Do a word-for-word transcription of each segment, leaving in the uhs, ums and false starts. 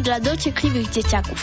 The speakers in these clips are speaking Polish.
dla dociekliwych dzieciaków.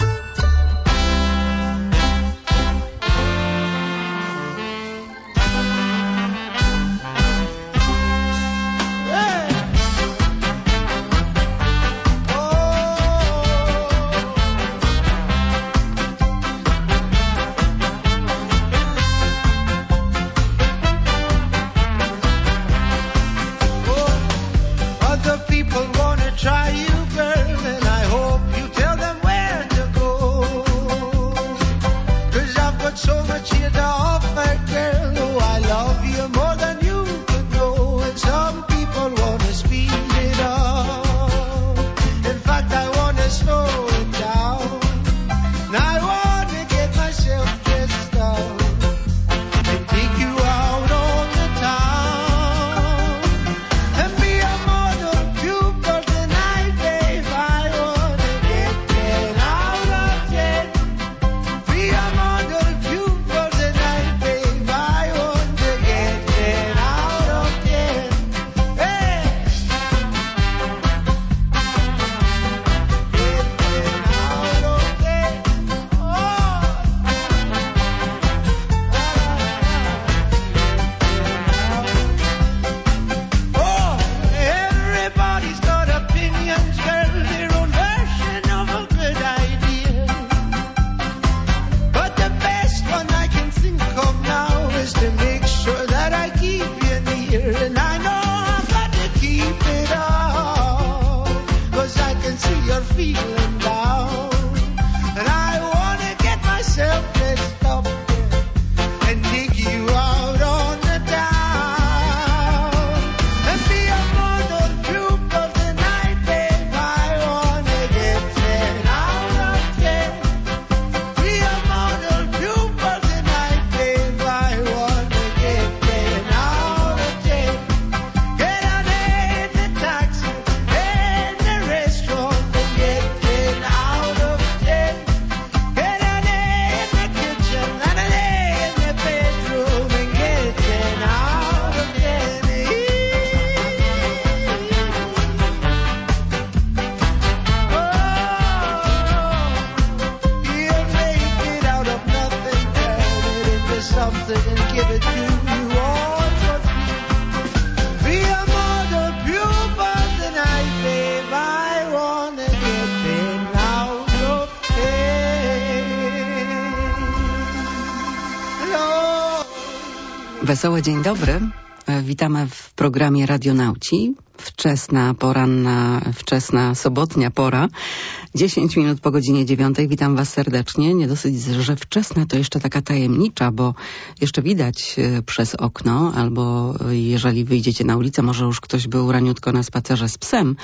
Wesoły dzień dobry. Witamy w programie Radionauci. Wczesna, poranna, wczesna, sobotnia pora. dziesięć minut po godzinie dziewiątej. Witam Was serdecznie. Nie dosyć, że wczesna, to jeszcze taka tajemnicza, bo jeszcze widać przez okno, albo jeżeli wyjdziecie na ulicę, może już ktoś był raniutko na spacerze z psem,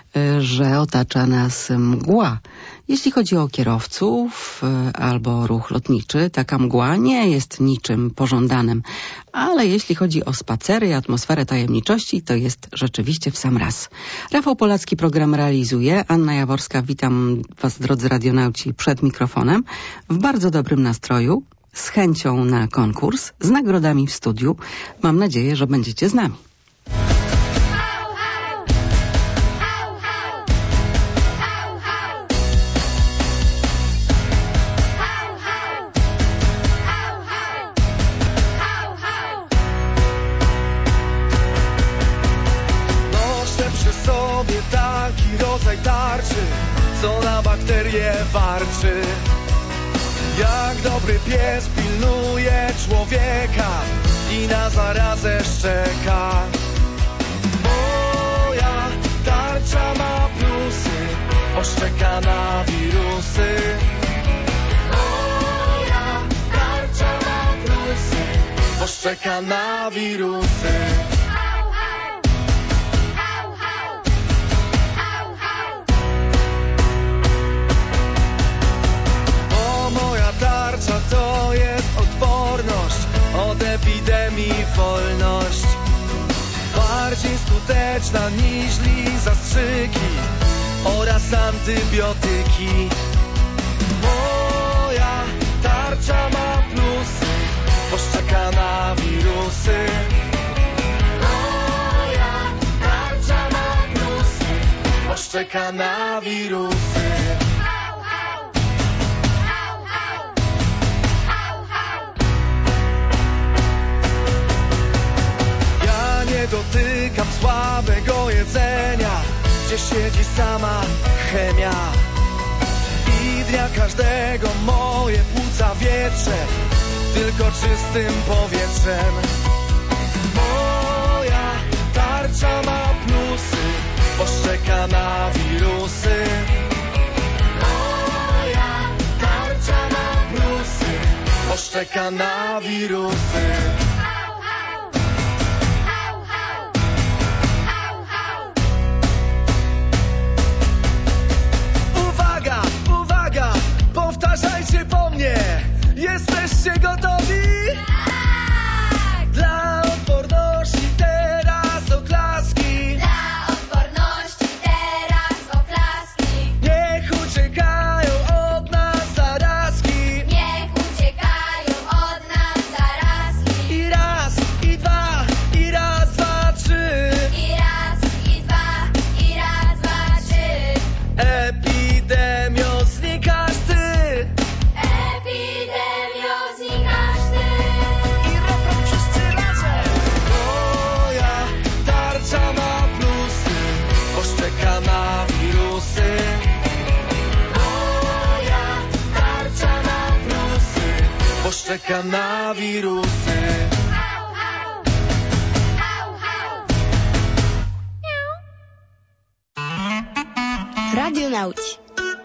że otacza nas mgła. Jeśli chodzi o kierowców albo ruch lotniczy, taka mgła nie jest niczym pożądanym, ale jeśli chodzi o spacery i atmosferę tajemniczości, to jest rzeczywiście w sam raz. Rafał Polacki program realizuje, Anna Jaworska, witam Was, drodzy radionauci, przed mikrofonem, w bardzo dobrym nastroju, z chęcią na konkurs, z nagrodami w studiu. Mam nadzieję, że będziecie z nami. Co na bakterie warczy. Jak dobry pies pilnuje człowieka i na zarazę szczeka. Moja tarcza ma plusy, oszczeka na wirusy. Moja tarcza ma plusy, oszczeka na wirusy. To jest odporność, od epidemii wolność. Bardziej skuteczna niż zastrzyki oraz antybiotyki. Moja tarcza ma plusy, poszczeka na wirusy. Moja tarcza ma plusy, poszczeka na wirusy. gdzie siedzi sama chemia. I dnia każdego moje płuca wietrze tylko czystym powietrzem. Moja tarcza ma plusy, bo szczeka na wirusy. Moja tarcza ma plusy, bo szczeka na wirusy. Uwaga, uwaga, powtarzajcie po mnie. Jesteście gotowi? Tak! Dla odporności teraz oklaski. Dla odporności teraz oklaski. Niech uciekają od nas zarazki. Niech uciekają od nas zarazki. I raz, i dwa, i raz, dwa, trzy. I raz, i dwa, i raz, dwa, trzy. Epidemio, znikasz ty. Epidemio, znikasz ty. I refren wszyscy razem. Moja tarcza ma plusy, bo szczeka na wirusy. Moja tarcza ma plusy, bo szczeka na wirusy. Hał, hał. Hał, hał. Radionauci.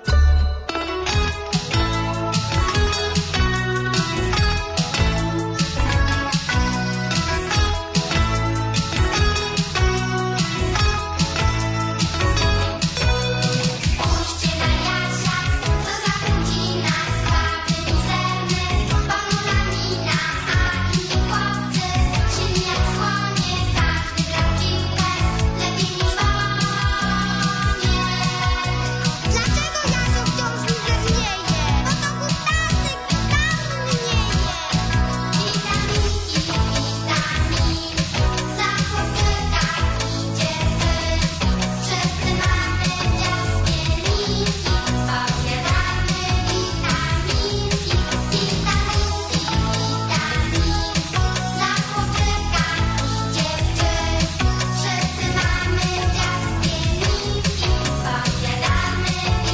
Spójrzcie na Jasia, co zachęci nas, słaby luzerny, ponura mina, a inni chłopcy, silni jak słonie, każdy gra w piłkę, lepiej niż Boniek. Dlaczego Jasio wciąż luzernieje? Bo to Gustasyk tam mnieje. Witaminki, witamin, za chłopcykach idzie wy. Wszyscy mamy dziaskie linki, pobieramy witaminki, witaminki, witamin. Za chłopcykach idzie wy. Wszyscy mamy dziaskie linki, pobieramy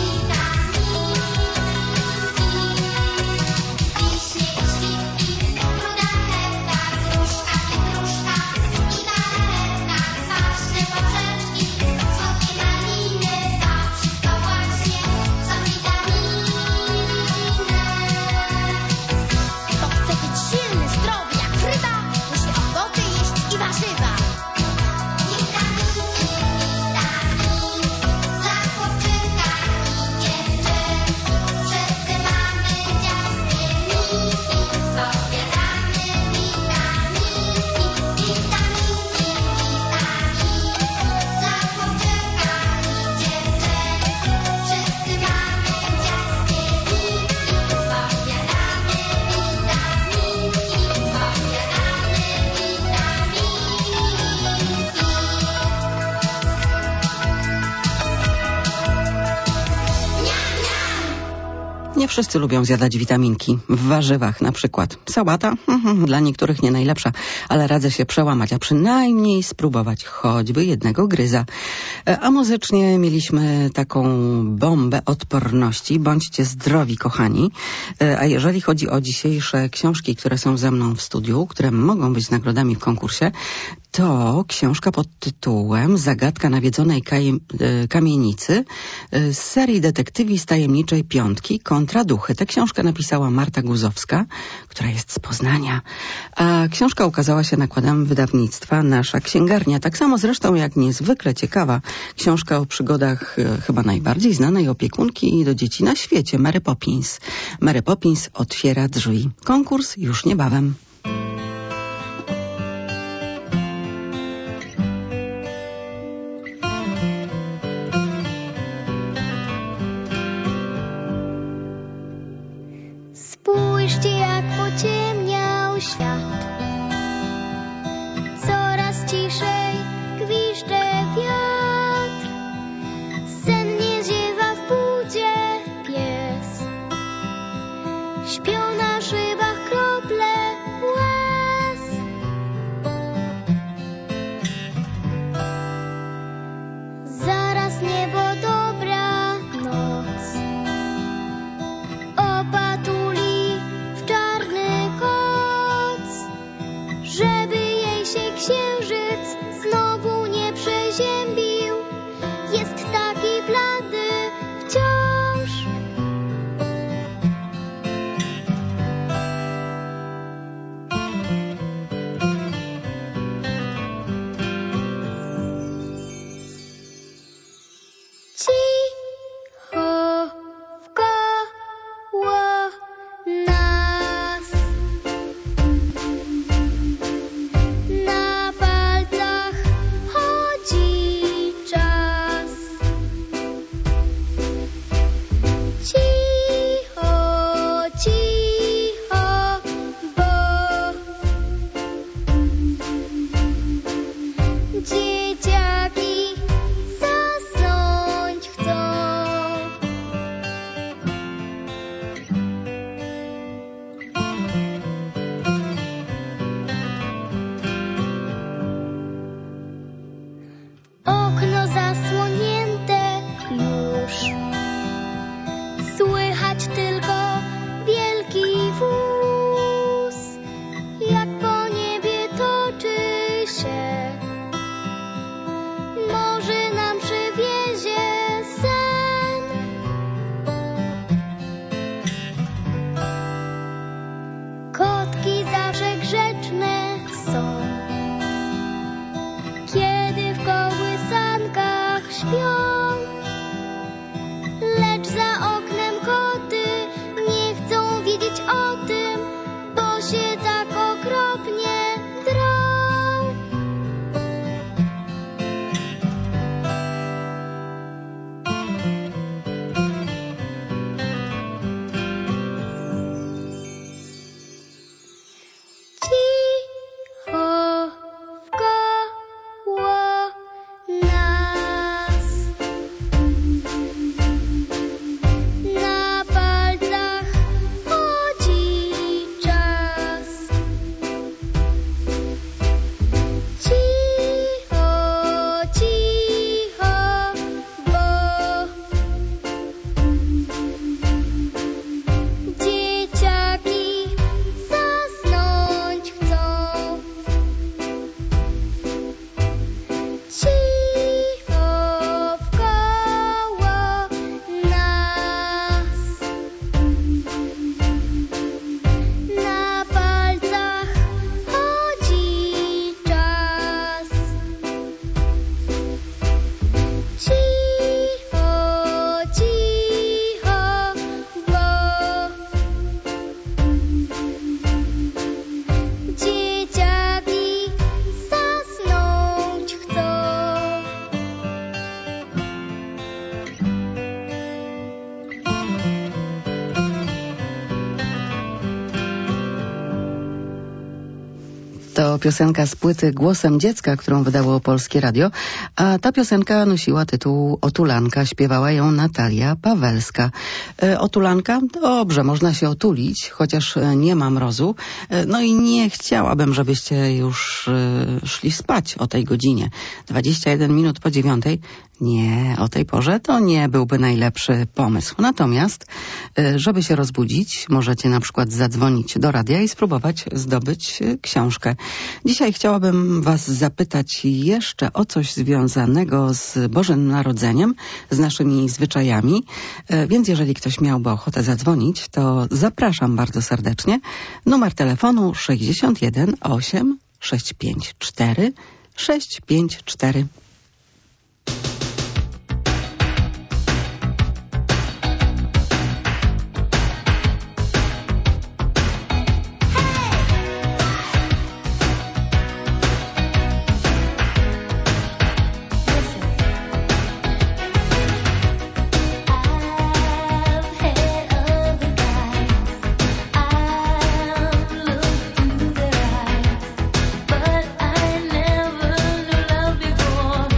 witaminki. Wiśnie i świnki, ruda herka, gruszka i gruszka, i galaretka, kwaśne poprzeczki, słodkie maliny, to wszystko właśnie są witaminy. Kto chce być silny, zdrowy jak ryba, musi owoce jeść i warzywa. Witaminki, witamin, dla chłopczyka i dziewczyn. Wszyscy mamy dziaskie linki, pobieramy witaminki, witaminki, witamin. Dla chłopczyka i dziewczyn. Wszyscy mamy dziaskie linki, pobieramy witaminki, Nie wszyscy lubią zjadać witaminki. W warzywach na przykład. Sałata? Mhm, dla niektórych nie najlepsza, ale radzę się przełamać, a przynajmniej spróbować choćby jednego gryza. E, A muzycznie mieliśmy taką bombę odporności. Bądźcie zdrowi, kochani. E, A jeżeli chodzi o dzisiejsze książki, które są ze mną w studiu, które mogą być nagrodami w konkursie, to książka pod tytułem Zagadka nawiedzonej kajem, e, kamienicy e, z serii detektywi z tajemniczej piątki kontra duchy. Tę książkę napisała Marta Guzowska, która jest z Poznania. A książka ukazała się nakładem wydawnictwa Nasza Księgarnia. Tak samo zresztą jak niezwykle ciekawa książka o przygodach e, chyba najbardziej znanej opiekunki do dzieci na świecie, Mary Poppins. Mary Poppins otwiera drzwi. Konkurs już niebawem. Spójrzcie, jak pociemniał świat. Coraz ciszej gwizdże wiatr. Sennie ziewa w budzie pies. Śpią na szybach krople łez. Zaraz się tak okropnie drą. Cicho wkoło nas, na palcach chodzi czas. Cicho, cicho, bo dzieciaki zasnąć chcą. Cicho wkoło nas, na palcach chodzi czas. Cicho, cicho, bo dzieciaki zasnąć chcą. To piosenka z płyty Głosem Dziecka, którą wydało Polskie Radio, a ta piosenka nosiła tytuł Otulanka, śpiewała ją Natalia Pawelska. E, otulanka? Dobrze, można się otulić, chociaż e, nie ma mrozu. E, no i nie chciałabym, żebyście już e, szli spać o tej godzinie. dwadzieścia jeden minut po dziewiątej. Nie, o tej porze to nie byłby najlepszy pomysł. Natomiast, e, żeby się rozbudzić, możecie na przykład zadzwonić do radia i spróbować zdobyć e, książkę. Dzisiaj chciałabym was zapytać jeszcze o coś związanego z Bożym Narodzeniem, z naszymi zwyczajami, E, więc jeżeli ktoś miałby ochotę zadzwonić, to zapraszam bardzo serdecznie. Numer telefonu sześćdziesiąt jeden osiem sześć pięć cztery sześć pięć cztery. But I never knew love before.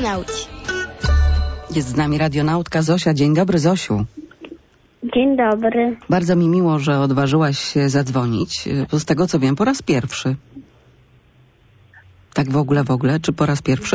Radionauci. Jest z nami radionautka Zosia. Dzień dobry, Zosiu. Dzień dobry. Bardzo mi miło, że odważyłaś się zadzwonić. Bo z tego co wiem, po raz pierwszy. Tak w ogóle, w ogóle? Czy po raz pierwszy?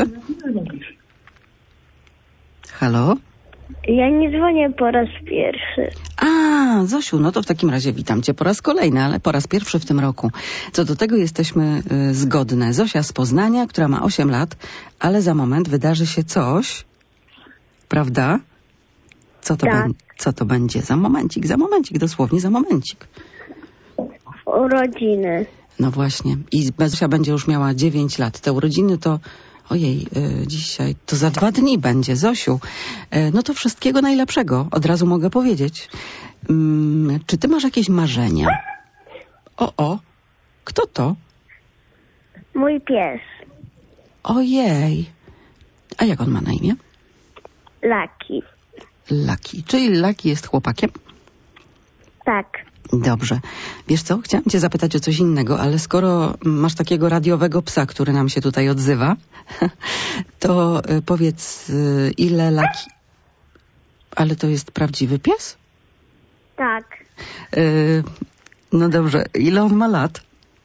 Halo? Ja nie dzwonię po raz pierwszy. A, Zosiu, no to w takim razie witam cię po raz kolejny, ale po raz pierwszy w tym roku. Co do tego jesteśmy y, zgodne. Zosia z Poznania, która ma osiem lat, ale za moment wydarzy się coś, prawda? Co to, Tak. bę- co to będzie? Za momencik, za momencik, dosłownie za momencik. Urodziny. No właśnie. I Zosia będzie już miała dziewięć lat. Te urodziny to... Ojej, y, dzisiaj to za dwa dni będzie, Zosiu. Y, no to wszystkiego najlepszego, od razu mogę powiedzieć. Ym, czy ty masz jakieś marzenia? O, o, kto to? Mój pies. Ojej. A jak on ma na imię? Laki. Laki. Czyli Laki jest chłopakiem? Tak. Dobrze. Wiesz co, chciałam cię zapytać o coś innego, ale skoro masz takiego radiowego psa, który nam się tutaj odzywa, to y, powiedz, y, ile Laki... Ale to jest prawdziwy pies? Tak. Y, no dobrze. Ile on ma lat?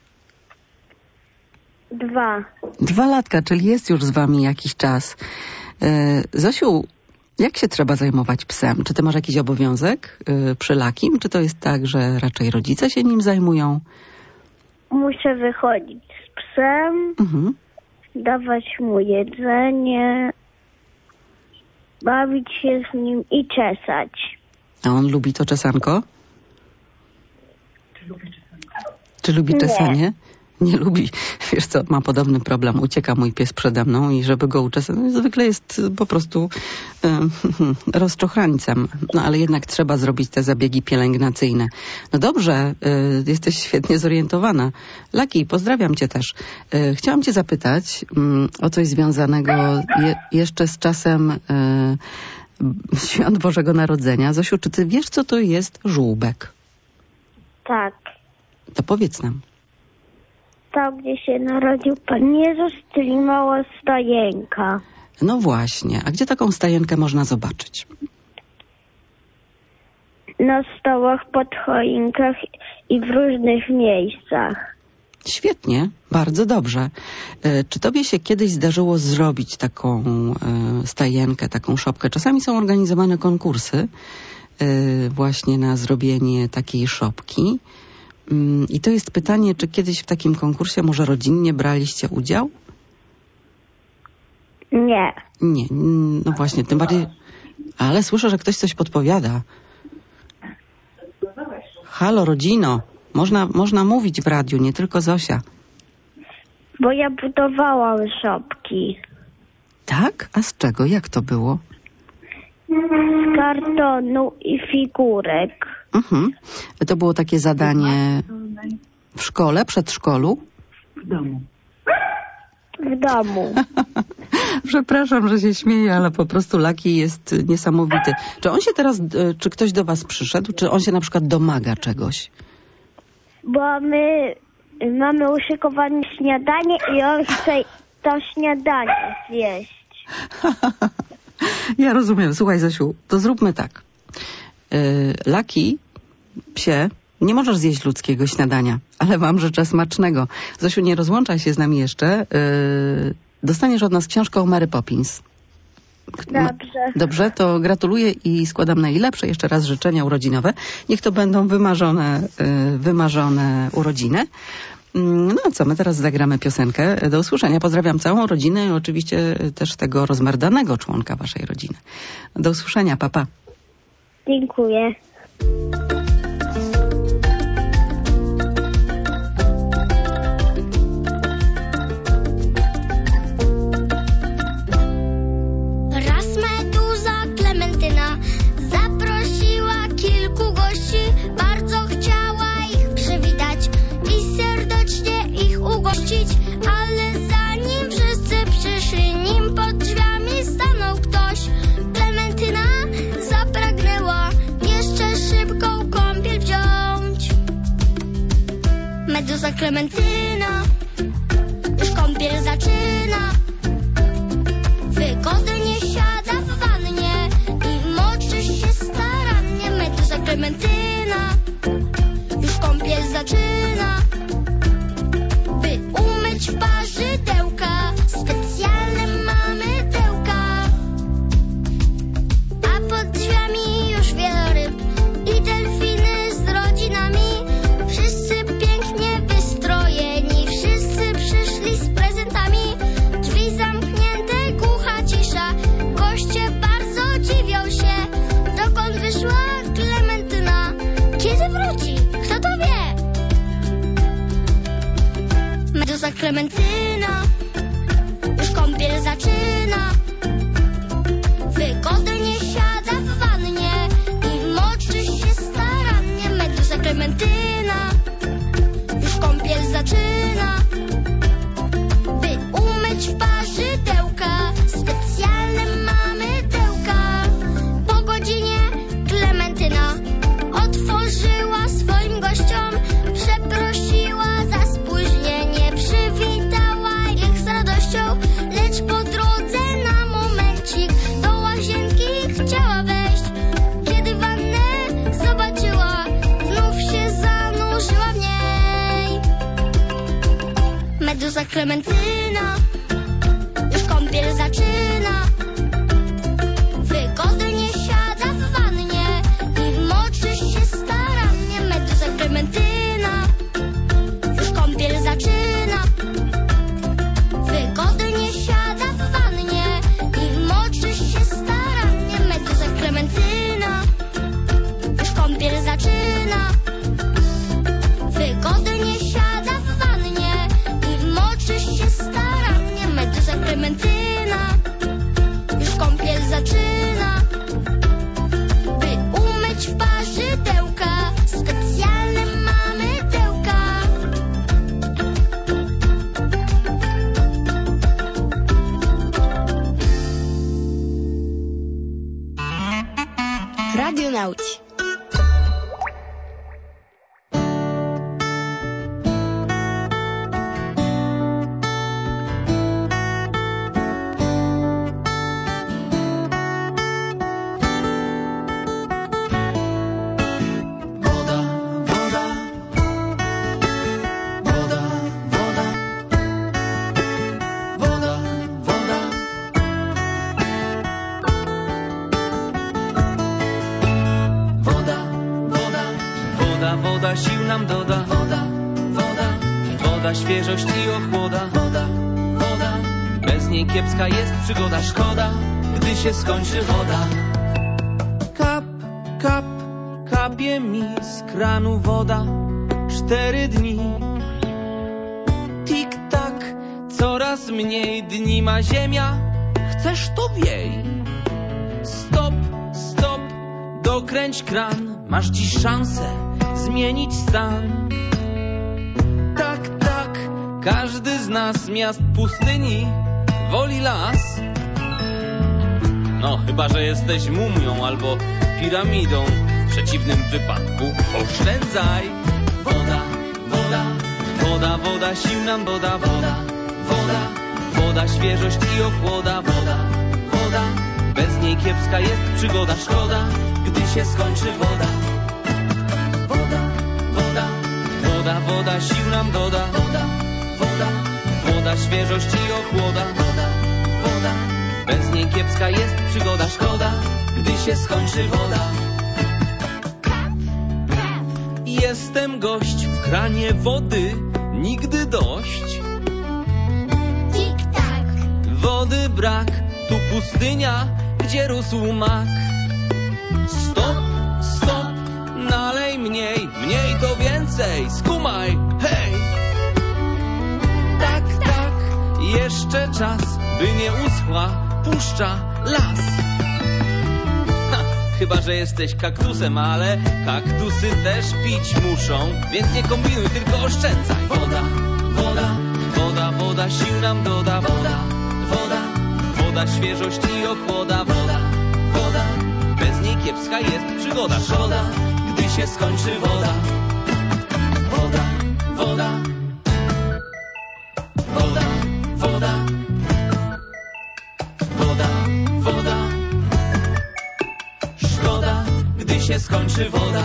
Dwa. Dwa latka, czyli jest już z wami jakiś czas. Y, Zosiu, jak się trzeba zajmować psem? Czy ty masz jakiś obowiązek y, przy Lakim? Czy to jest tak, że raczej rodzice się nim zajmują? Muszę wychodzić z psem, Mhm. dawać mu jedzenie, bawić się z nim i czesać. A on lubi to czesanko? Czy lubi Nie. czesanie? Nie lubi. Wiesz co, ma podobny problem. Ucieka mój pies przede mną i żeby go uczesać, no, zwykle jest po prostu y, rozczochrańcem. No ale jednak trzeba zrobić te zabiegi pielęgnacyjne. No dobrze, y, jesteś świetnie zorientowana. Laki, pozdrawiam cię też. Y, chciałam cię zapytać y, o coś związanego je, jeszcze z czasem y, Świąt Bożego Narodzenia. Zosiu, czy ty wiesz, co to jest żółbek? Tak. To powiedz nam. Tam, gdzie się narodził Pan Jezus, czyli mała stajenka. No właśnie. A gdzie taką stajenkę można zobaczyć? Na stołach, pod choinkach i w różnych miejscach. Świetnie, bardzo dobrze. E, Czy tobie się kiedyś zdarzyło zrobić taką e, stajenkę, taką szopkę? Czasami są organizowane konkursy e, właśnie na zrobienie takiej szopki. Mm, I to jest pytanie, czy kiedyś w takim konkursie może rodzinnie braliście udział? Nie. Nie, mm, no właśnie, tym bardziej... Ale słyszę, że ktoś coś podpowiada. Halo, rodzino. Można, można mówić w radiu, nie tylko Zosia. Bo ja budowałam szopki. Tak? A z czego? Jak to było? Z kartonu i figurek. Mhm. To było takie zadanie w szkole, przedszkolu? W domu. Przepraszam, że się śmieję, ale po prostu Laki jest niesamowity. Czy on się teraz, e, czy ktoś do was przyszedł, czy on się na przykład domaga czegoś? Bo my mamy uszykowane śniadanie i on chce to śniadanie zjeść. Ja rozumiem. Słuchaj, Zosiu, to zróbmy tak. Yy, Laki, psie, nie możesz zjeść ludzkiego śniadania, ale wam życzę smacznego. Zosiu, nie rozłączaj się z nami jeszcze. Yy, dostaniesz od nas książkę o Mary Poppins. Dobrze. Dobrze, to gratuluję i składam najlepsze jeszcze raz życzenia urodzinowe. Niech to będą wymarzone, yy, wymarzone urodziny. No a co, my teraz zagramy piosenkę. Do usłyszenia. Pozdrawiam całą rodzinę i oczywiście też tego rozmerdanego członka waszej rodziny. Do usłyszenia. Pa, pa. Dziękuję. Raz meduza Klementyna zaprosiła kilku gości. Bardzo chciała ich przywitać i serdecznie ich ugościć. Ale zanim wszyscy przyszli, nim pod drzwiami stanął ktoś. Klementyna zapragnęła jeszcze szybką kąpiel wziąć. Meduza Klementyna już kąpiel zaczyna. Wygodę Klementyna, już kąpiel zaczyna. Wygodnie siada w wannie i moczy się starannie. Meduza Klementyna, już kąpiel zaczyna. By umyć w parzydełka, specjalne mamy tyłka. Po godzinie Klementyna otworzyła swoim gościom, przeprosiła za spóźnienie, przywitała ich z radością, lecz po drodze na momencik do łazienki chciała wejść. Kiedy wannę zobaczyła, znów się zanurzyła w niej. Meduza Klementyna, już kąpiel zaczyna. Wygodnie siada w wannie i moczy się starannie. Meduza Klementyna, już kąpiel zaczyna. Wygodnie siada w wannie i moczy się starannie. Meduza Klementyna, już kąpiel zaczyna. Wygodnie siada w wannie i moczy się starannie. Meduza Klementyna, już kąpiel zaczyna. By umyć w parzydełka, specjalne mamy tyłka. Radio Nauci. Woda, woda, woda, woda, woda, woda. Woda, woda, Woda, woda sił nam doda. woda, woda, Woda świeżość i ochłoda. woda, woda. Bez niej kiepska jest przygoda. Szkoda, gdy się skończy woda. Kap, kap, kapie mi z kranu woda. Cztery dni. Tik tak, coraz mniej dni ma ziemia. Chcesz to wiej. Stop, stop, dokręć kran. Masz dziś szansę zmienić stan. Tak, tak, każdy z nas miast pustyni woli las. No, chyba że jesteś mumią albo piramidą. W przeciwnym wypadku oszczędzaj. Woda, woda, Woda, woda sił nam doda. woda, woda, Woda świeżość i ochłoda. woda, woda, Bez niej kiepska jest przygoda. Szkoda, gdy się skończy woda. woda, woda, Woda, woda sił nam doda. woda, woda, Woda świeżość i ochłoda. woda, woda. Bez niej kiepska jest przygoda. Szkoda, gdy się skończy woda. Jestem gość w kranie wody, nigdy dość. Tik-tak, Wody brak, tu pustynia, gdzie rósł mak. Stop, stop, nalej mniej, mniej to więcej, skumaj, hej! Tak, tak, jeszcze czas, by nie uschła puszcza las. Ha, chyba że jesteś kaktusem, ale kaktusy też pić muszą, więc nie kombinuj, tylko oszczędzaj. Woda, woda, Woda, woda sił nam doda. woda, woda, Woda świeżość i ochłoda. woda, woda. Bez niej kiepska jest przygoda. Szkoda, gdy się skończy woda. Woda, woda, woda, woda, woda, woda. Szkoda, gdy się skończy woda.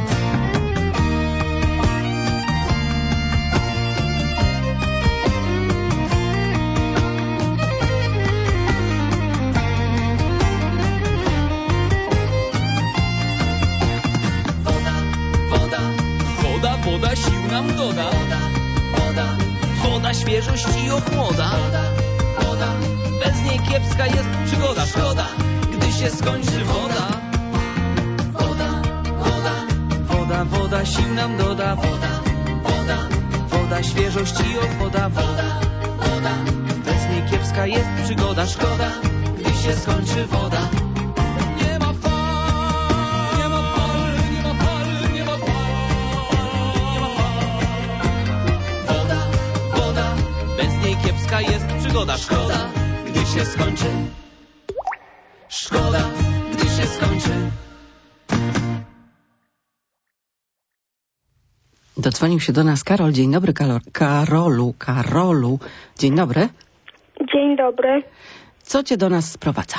Woda, woda, Woda, woda sił nam doda. woda, woda, Woda świeżość i ochłoda. woda, woda. Bez niej kiepska jest przygoda. Szkoda, gdy się skończy woda. Woda, woda, Woda, woda sił nam doda. woda, woda, Woda, woda, świeżość i ochota. Woda, woda, bez niej kiepska jest przygoda. Szkoda, gdy się skończy woda. Nie ma fal, nie ma fal, nie ma fal, nie ma fal, nie ma fal. Woda, woda, bez niej kiepska jest przygoda. Szkoda, gdy się skończy. Szkoda, gdy się skończy. Dodzwonił się do nas Karol. Dzień dobry, Karol. Karolu. Karolu. Dzień dobry. Dzień dobry. Co cię do nas sprowadza?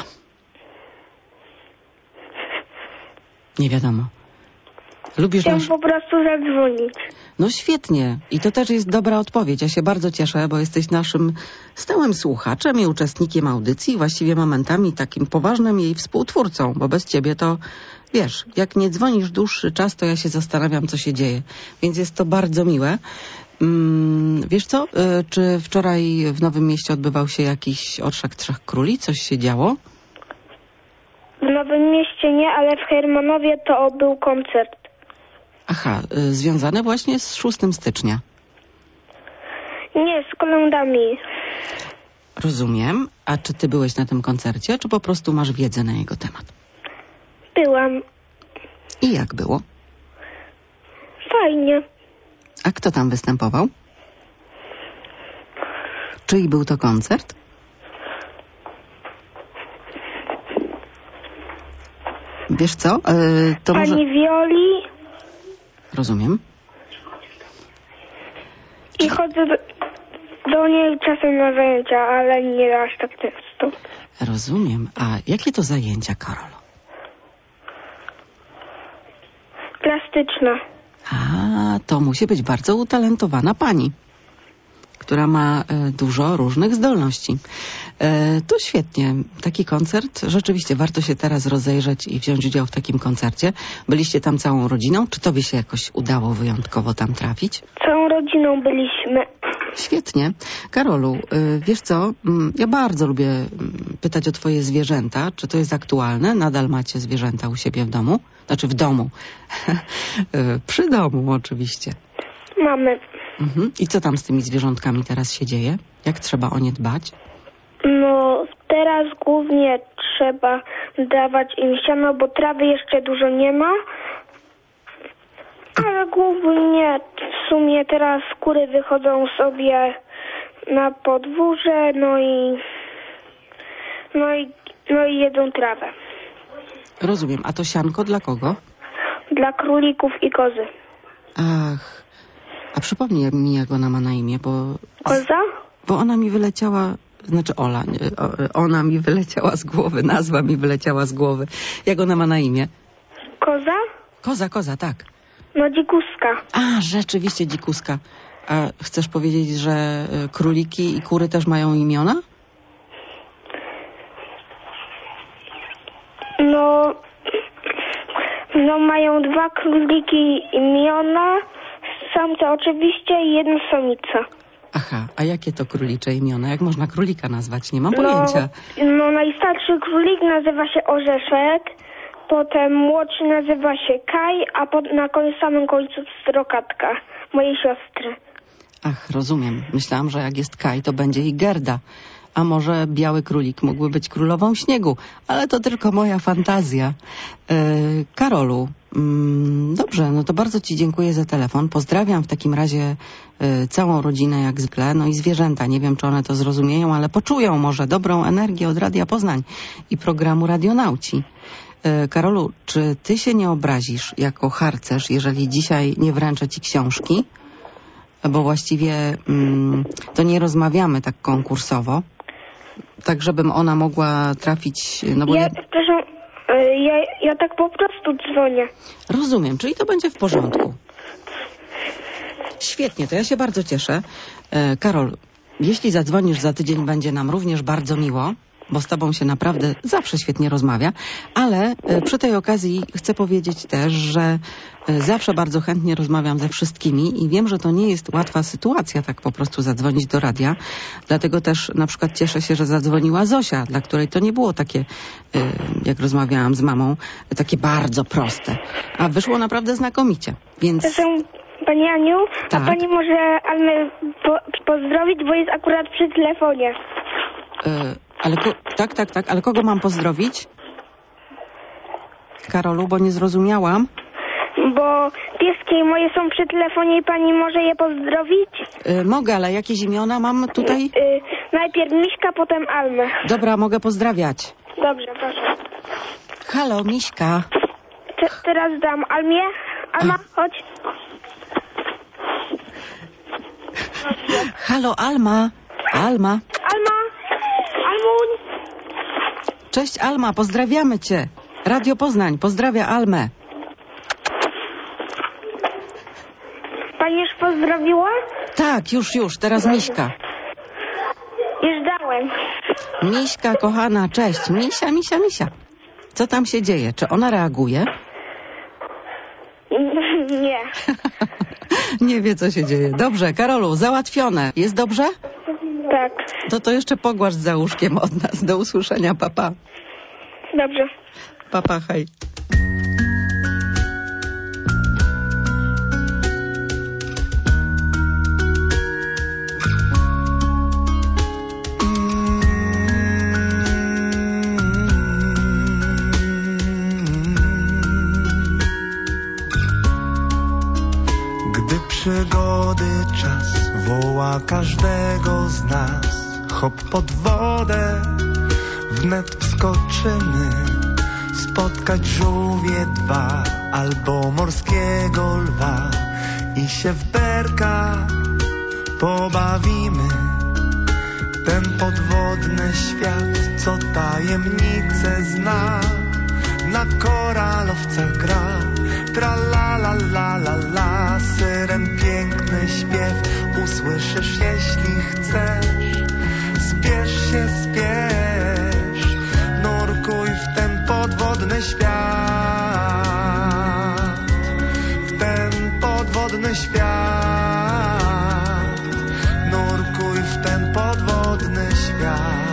Nie wiadomo. Lubisz Chciałam nasz... po prostu zadzwonić. No świetnie. I to też jest dobra odpowiedź. Ja się bardzo cieszę, bo jesteś naszym stałym słuchaczem i uczestnikiem audycji, właściwie momentami takim poważnym jej współtwórcą, bo bez ciebie to, wiesz, jak nie dzwonisz dłuższy czas, to ja się zastanawiam, co się dzieje. Więc jest to bardzo miłe. Mm, wiesz co, y, czy wczoraj w Nowym Mieście odbywał się jakiś Orszak Trzech Króli? Coś się działo? W Nowym Mieście nie, ale w Hermanowie to był koncert. Aha, y, związane właśnie z szóstego stycznia. Nie, z kolędami. Rozumiem. A czy ty byłeś na tym koncercie, czy po prostu masz wiedzę na jego temat? Byłam. I jak było? Fajnie. A kto tam występował? Czyj był to koncert? Wiesz co? Yy, to Pani może... Wioli Rozumiem. i chodzę do, do niej czasem na zajęcia, ale nie aż tak często. Rozumiem. A jakie to zajęcia, Karol? Plastyczna. A, to musi być bardzo utalentowana pani, która ma e, dużo różnych zdolności. E, to świetnie. Taki koncert. Rzeczywiście warto się teraz rozejrzeć i wziąć udział w takim koncercie. Byliście tam całą rodziną? Czy tobie się jakoś udało wyjątkowo tam trafić? Całą rodziną byliśmy. Świetnie. Karolu, y, wiesz co? Mm, Ja bardzo lubię mm, pytać o twoje zwierzęta. Czy to jest aktualne? Nadal macie zwierzęta u siebie w domu? Znaczy w domu. Y, Przy domu oczywiście. Mamy. Mhm. I co tam z tymi zwierzątkami teraz się dzieje? Jak trzeba o nie dbać? No, teraz głównie trzeba dawać im siano, bo trawy jeszcze dużo nie ma. Ale głównie w sumie teraz kury wychodzą sobie na podwórze, no i no i, no i jedzą trawę. Rozumiem. A to sianko dla kogo? Dla królików i kozy. Ach, a przypomnij mi, jak ona ma na imię, bo... Koza? Bo ona mi wyleciała... Znaczy Ola, nie, o- ona mi wyleciała z głowy, nazwa mi wyleciała z głowy. Jak ona ma na imię? Koza? Koza, koza, tak. No dzikuska. A, rzeczywiście dzikuska. A chcesz powiedzieć, że y, króliki i kury też mają imiona? No, no mają dwa króliki imiona, samca oczywiście i jedna samica. Aha, a jakie to królicze imiona? Jak można królika nazwać? Nie mam No, pojęcia. no najstarszy królik nazywa się Orzeszek, potem młodszy nazywa się Kaj, a po, na koń, samym końcu Strokatka, mojej siostry. Ach, rozumiem. Myślałam, że jak jest Kaj, to będzie i Gerda. A może biały królik mógłby być królową śniegu? Ale to tylko moja fantazja. E, Karolu, mm, dobrze, no to bardzo ci dziękuję za telefon. Pozdrawiam w takim razie e, całą rodzinę jak zwykle, no i zwierzęta. Nie wiem, czy one to zrozumieją, ale poczują może dobrą energię od Radia Poznań i programu Radionauci. E, Karolu, czy ty się nie obrazisz jako harcerz, jeżeli dzisiaj nie wręczę ci książki? Bo właściwie mm, to nie rozmawiamy tak konkursowo, tak żebym ona mogła trafić, no bo Ja, ja... proszę, y, ja, ja tak po prostu dzwonię. Rozumiem, czyli to będzie w porządku. Świetnie, to ja się bardzo cieszę. E, Karol, jeśli zadzwonisz za tydzień, będzie nam również bardzo miło, bo z tobą się naprawdę zawsze świetnie rozmawia, ale e, przy tej okazji chcę powiedzieć też, że e, zawsze bardzo chętnie rozmawiam ze wszystkimi i wiem, że to nie jest łatwa sytuacja tak po prostu zadzwonić do radia, dlatego też na przykład cieszę się, że zadzwoniła Zosia, dla której to nie było takie, e, jak rozmawiałam z mamą, takie bardzo proste, a wyszło naprawdę znakomicie, więc... Proszę, Pani Aniu, Tak. a pani może Almę po, pozdrowić, bo jest akurat przy telefonie. E, ale ko- tak, tak, tak, ale kogo mam pozdrowić? Karolu, bo nie zrozumiałam. Bo pieski moje są przy telefonie i pani może je pozdrowić? E, mogę, ale jakieś imiona mam tutaj? Y, najpierw Miśka, potem Almę. Dobra, mogę pozdrawiać. Dobrze, proszę. Halo, Miśka. Te, teraz dam Almie. Alma, chodź. Halo, Alma. Alma. Alma, Almuń. Cześć, Alma, pozdrawiamy cię. Radio Poznań, pozdrawia Almę. Pani już pozdrowiła? Tak, już, już, teraz Miśka. Już dałem. Miśka, kochana, cześć. Misia, Misia, Misia. Co tam się dzieje? Czy ona reaguje? Nie. Nie wie, co się dzieje. Dobrze, Karolu, załatwione. Jest dobrze? Tak. To to jeszcze pogłaszcz za łóżkiem od nas. Do usłyszenia, papa. Dobrze. Papa, hej. Gdy przygody czas woła każdego z nas, hop pod wodę, wnet wskoczymy, spotkać żółwie dwa albo morskiego lwa i się w berka pobawimy. Ten podwodny świat, co tajemnice zna, na koralowca gra. Tra la la la la la, syren piękny śpiew usłyszysz, jeśli chcesz. Spiesz się, spiesz, nurkuj w ten podwodny świat, w ten podwodny świat, nurkuj w ten podwodny świat.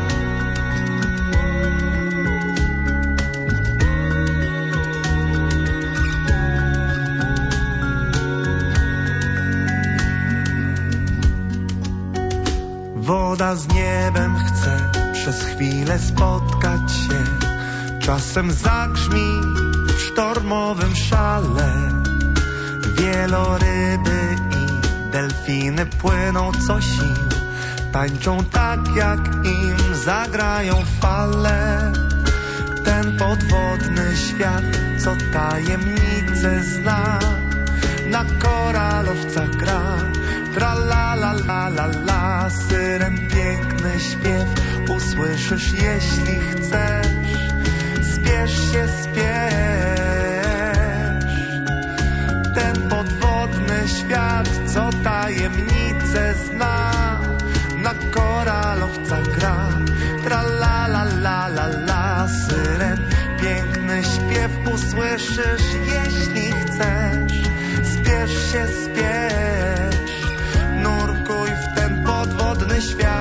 Woda z niebem chce przez chwilę spotkać się, czasem zagrzmi w sztormowym szale. Wieloryby i delfiny płyną co sił, tańczą tak jak im zagrają fale. Ten podwodny świat, co tajemnice zna, na koralowca gra. Tra la la la la la, syren piękny śpiew usłyszysz, jeśli chcesz. Spiesz się, spiesz, ten podwodny świat, co tajemnice zna, na koralowca gra. Tra la la la la la, syren piękny śpiew usłyszysz, jeśli chcesz. Spiesz się, spiesz, nurkuj w ten podwodny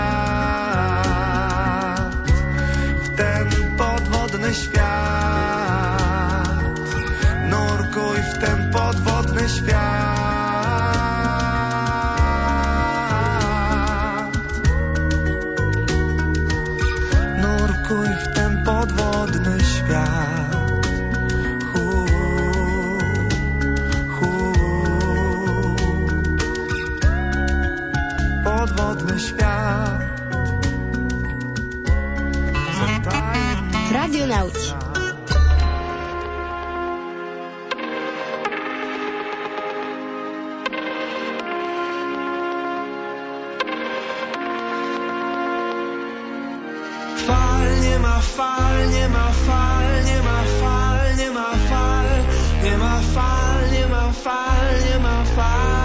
świat, w ten podwodny świat, nurkuj w ten podwodny świat, nurkuj w ten podwodny świat. Podwodny świat. Radio Nauci. Fal, nie ma fal, nie ma fal, nie ma fal, nie ma fal, nie ma fal, nie ma fal, nie ma fal.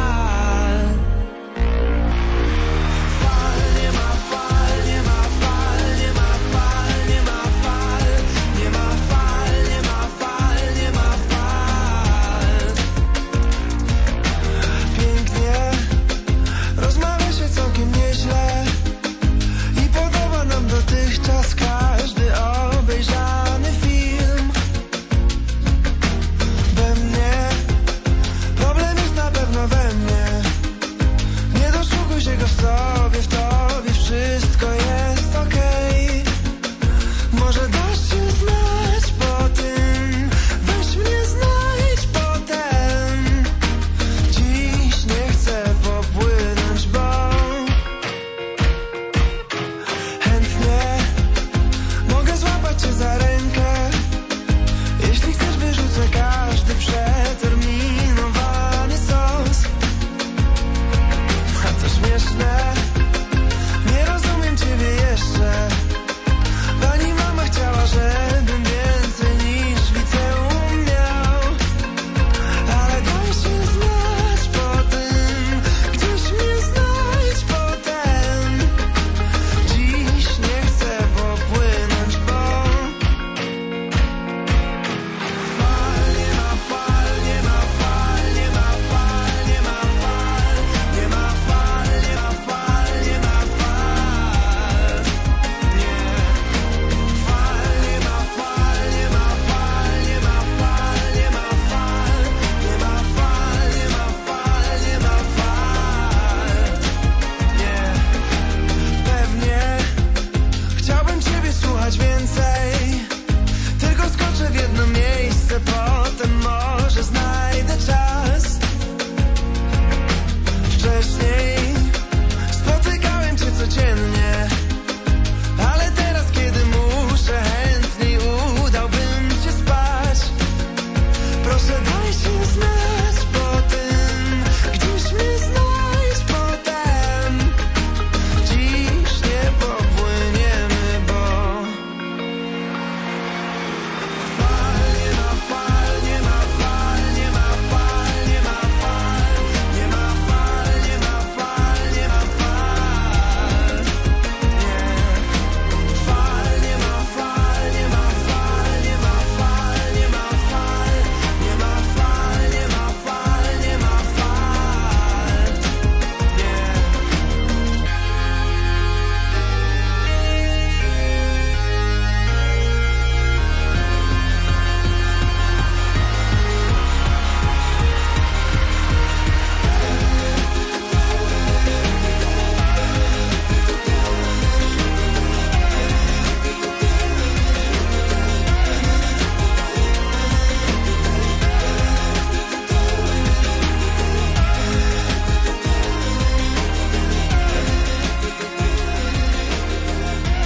Każdy obejrzany film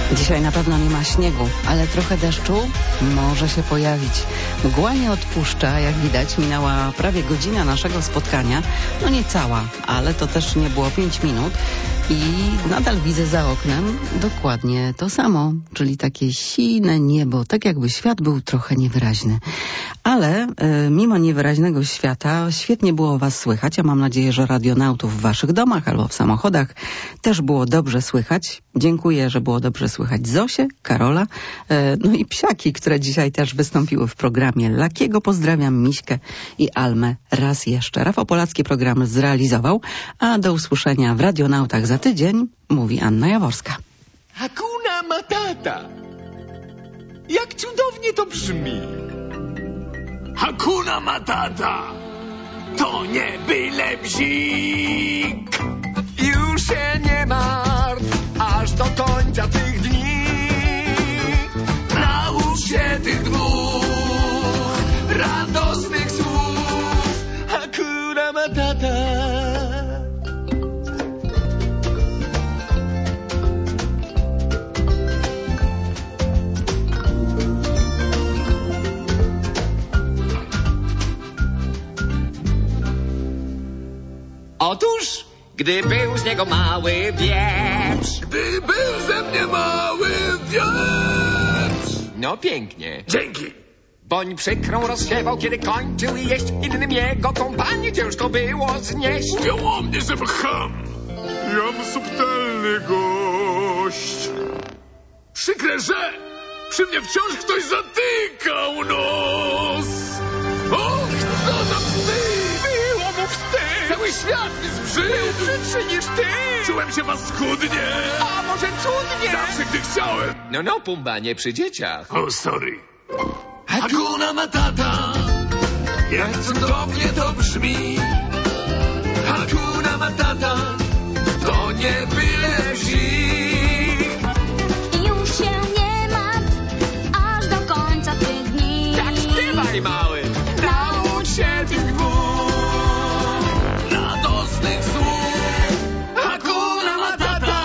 Dzisiaj na pewno nie ma śniegu, ale trochę deszczu może się pojawić. Mgła nie odpuszcza, jak widać minęła prawie godzina naszego spotkania. No nie cała, ale to też nie było pięć minut. I nadal widzę za oknem dokładnie to samo, czyli takie sine niebo, tak jakby świat był trochę niewyraźny. Ale y, mimo niewyraźnego świata świetnie było was słychać. Ja mam nadzieję, że radionautów w waszych domach albo w samochodach też było dobrze słychać. Dziękuję, że było dobrze słychać Zosię, Karola, y, no i psiaki, które dzisiaj też wystąpiły w programie Lakiego. Pozdrawiam Miśkę i Almę raz jeszcze. Rafał Polacki program zrealizował, a do usłyszenia w radionautach za tydzień, mówi Anna Jaworska. Hakuna Matata. Jak cudownie to brzmi. Hakuna Matata. To nie byle bzik. Już się nie martw, aż do końca tych dni. Naucz się tych dwóch radosnych słów. Hakuna Matata. Otóż, gdy był z niego mały wieprz. Gdy był ze mnie mały wieprz. No pięknie. Dzięki. Boń przykrą rozsiewał, kiedy kończył jeść. Innym jego kompanii ciężko było znieść. Mówią o mnie, że cham. Jam subtelny gość. Przykre, że przy mnie wciąż ktoś zatykał nos. Och, co za wstyd. Było mu wstyd. Cały świat mi zbrzydł. Był brzydszy niż ty. Czułem się paskudnie. A może cudnie. Zawsze, gdy chciałem. No, no, Pumba, nie przy dzieciach. O, oh, sorry. Hakuna Matata. Jak cudownie to brzmi. Hakuna Matata. To nie byle bzik. Już się nie martw, aż do końca tych dni. Tak śpiewaj, mały. Naucz się tych dwóch radosnych słów. Hakuna Matata.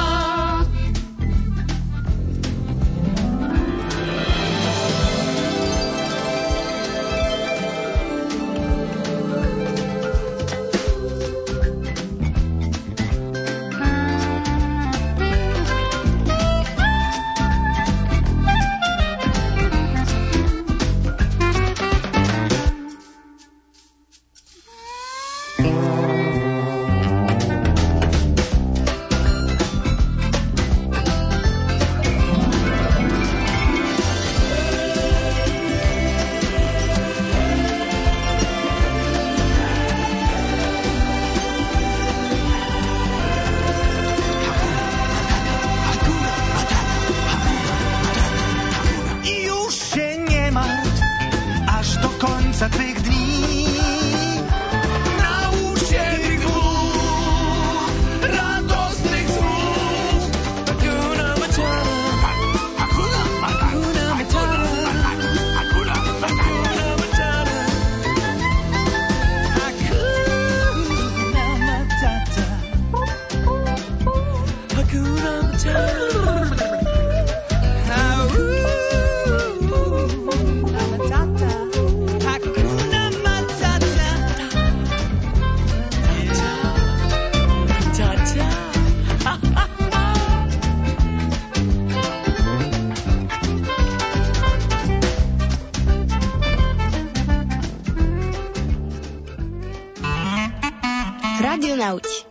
I już się nie martw, aż do końca tych dni. Naucz się tych dwóch radosnych słów. Hakuna Matata. Hakuna Matata. Hakuna Matata. Hakuna Matata. Hakuna Matata. Radionauci.